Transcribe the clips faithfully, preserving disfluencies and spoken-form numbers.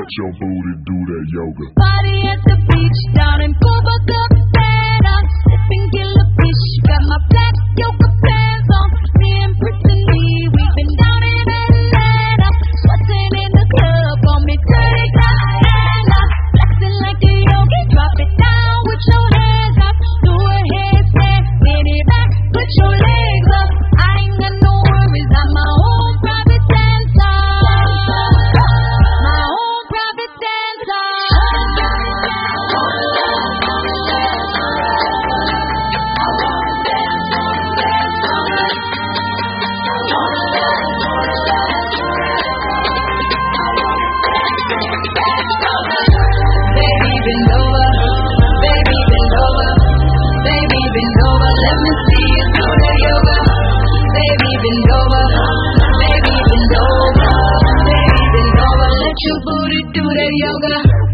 your booty do that yoga. Party at the beach down in Copacabana, sipping killer fish, got my black yoga pants on. Me and Brittany, we've been down in Atlanta, sweating in the club, on me dirty Diana, flexing like a yogi, drop it down with your hands up, do a headstand, bend it back, put your legs up. I ain't got no worries, I'm my own private dancer, my own private dancer. Baby, bend over, baby, bend over, baby, bend over, let me see you do the yoga. Baby, bend over, baby, bend over, baby, bend over, let your booty do the yoga.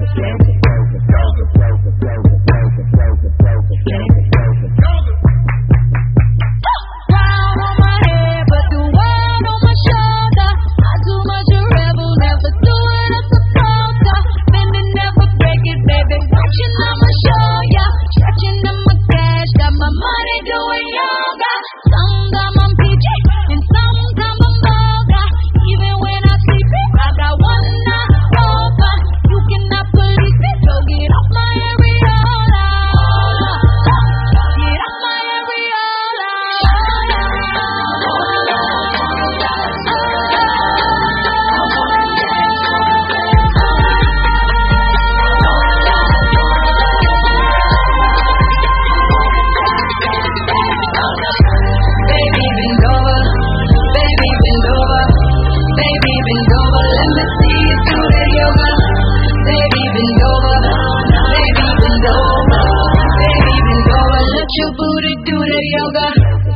Crown on my head, but the world on my shoulder. Not too much a rebel, never do it as a supporter. Bending, never break it, baby. Watching, I'ma show ya. Stretching on my cash, got my money doing yoga. Sometimes I'm P J, and sometimes I'm yoga. Even when I sleep, I got one eye open. You cannot police me, so get off my areola. Get off my areola. Baby, bend over, baby, bend over, baby, bend over, let me see you do the yoga. Baby, bend over, baby, bend over, baby, bend over, let your booty do the yoga.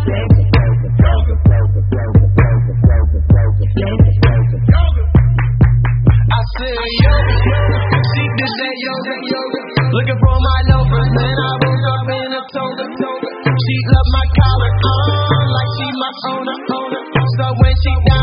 I said yoga, she did that yoga, yoga. Looking for my loafers, then I woke up in a toga, toga. She loved my collar, on like she my owner, owner. So when she down